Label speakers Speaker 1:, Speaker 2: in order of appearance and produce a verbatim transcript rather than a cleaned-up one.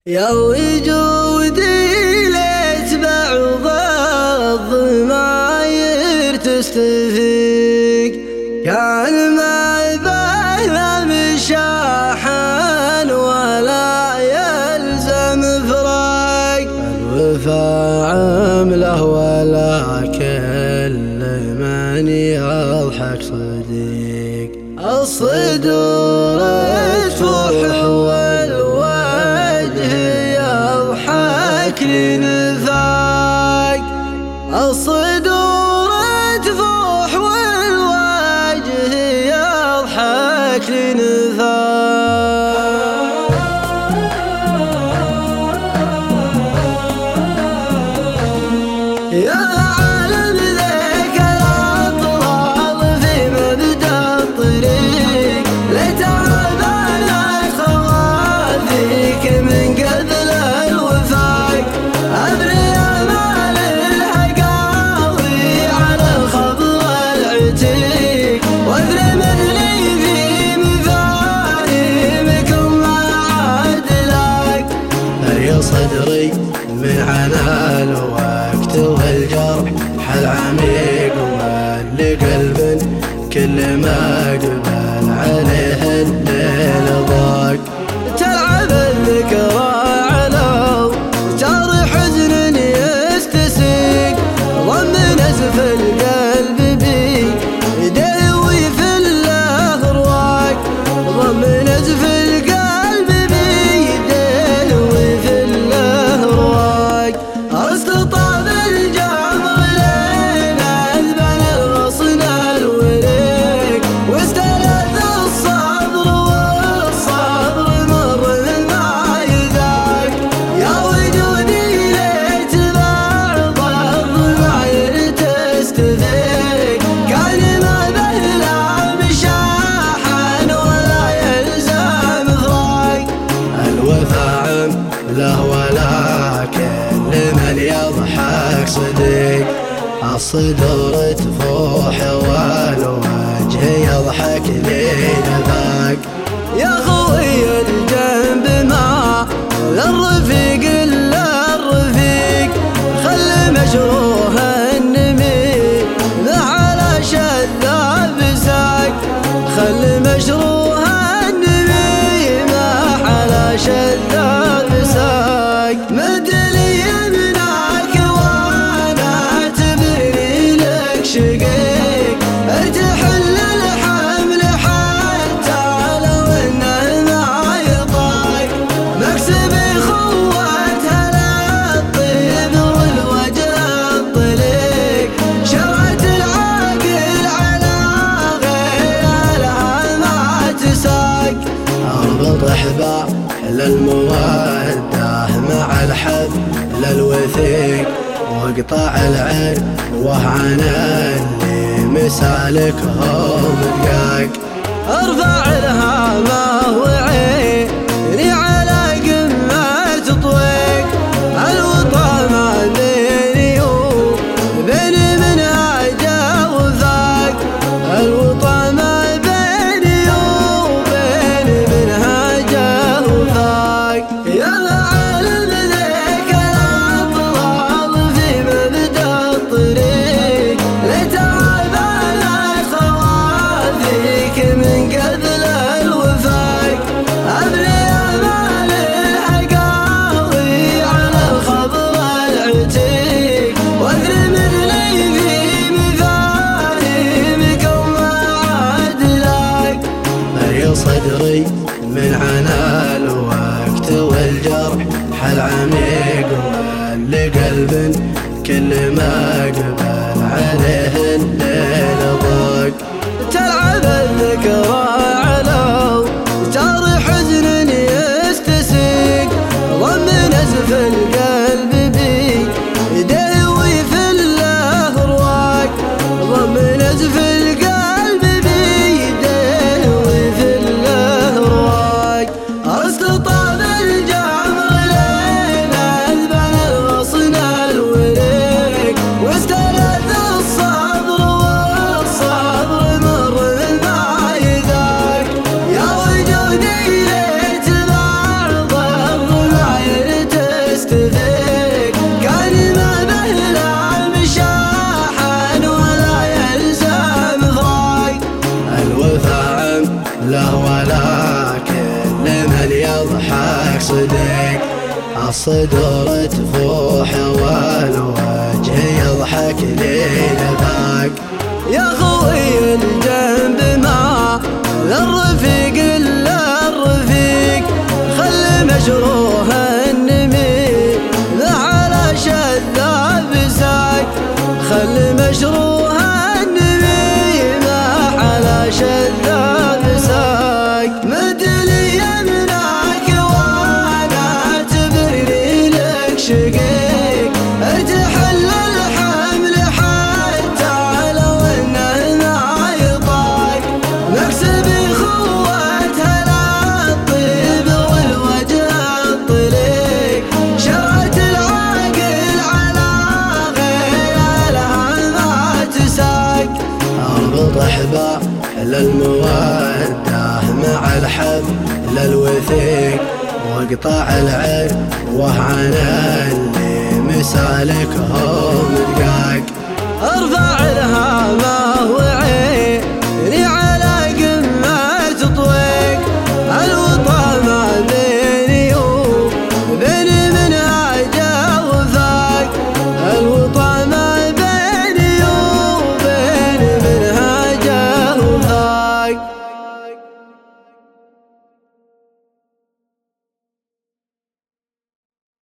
Speaker 1: يا وجودي ليت بعض الضماير تستفيق، كان ما يبالى مشاحن ولا يلزم فراق. الوفا عمله ولا كل من يضحك صديق، الصدور تفوح والوجه يضحك لنفاق. الصدور تفوح والوجه يضحك لنفاق. يا عالم ذيك الأطلال في مبدأ الطريق، لتعبانت خوافيك من قبل الوفاق. أبري أمال الحقاوي على الخضر العتيق، وأدري مثلي في مفاهيمكم ما عاد لاق. يا صدري من عنا الوقت والجرح حل عميق، ومن قلب كل ما قبل عليه الليل ضاق. تلعب الذكرى علو وتاري حزن يستسيق، ضم نزف القلب بي يداوي في الله رواق. ضم نزف القلب بي يداوي في الله رواق. استطاب الجمر لين اذبن الغصن الوريق، واستلذ الصبر والصبر مر ما يذاق. يا وجودي ليت بعض الضماير تستفيق، كان ما بهلا مشاحن ولا يلزم فراق. الوفا عمله ولا كل من يضحك صديق، الصدور تفوح والوجه يضحك لنفاق. يا خوي الجنب ما للرفيق الا الرفيق، خل مجروح النميل ما على شذاب ساق. خل مجروح النميل ما على شذاب ساق. مد لي يمناك وانا اعتبرني لك شقيق، تحل الحمل حتى لو انه ما يطاق. مكسبي خوتها للطيب والوجه الطليق، شرعت العاقل على غيرها ما تساق. اربط احبال للمودة مع الحبل الوثيق، واقطع العروة عن اللي مسالكهم دقاق. ارفع الهامة وعيني على قمة طويق، الوطا ما بيني وبيني منهاجه وفاق. الوطا ما بيني وبيني منهاجه وفاق. يا عالم ذيك الأطلال في مبدأ الطريق، لتعبانت خوافيك من قبل الوفاق. أبري أمال الحقاوي على الخضر العتيق، وأدري مثلي في مفاهيمكم ما عاد لاق. يا صدري من عنا الوقت والجرح حل عميق، ومن قلب كل ما قبل عليه الليل ضاق. تلعب الذكرى علو وتاري حزن يستسيق، ضم نزف القلب بي يداوي في الله رواق. ضم نزف القلب بي يداوي في الله رواق. استطاب الجمر لين اذبن الغصن الوريق، واستلذ الصبر معك صدق، الصدور تفوح والوجه يضحك لي لذاك. يا خوي الجنب ما للرفيق الا الرفيق، خلي مجروح النمي له على شذاب ساق، خلي مجروح النمي ما على شذاب ساق. مد لي يمناك وانا تبري لك شقيق، ارتحل الحمل حتى لو انه ما يطاق، نكسب خوتها للطيب والوجه الطليق، شرعت العاقل على غيرها ما تساق. اربط احبال للمودة مع الحب للوثيق، واقطع العروة عن اللي مسالكهم دقاق، ارفع لها ما هو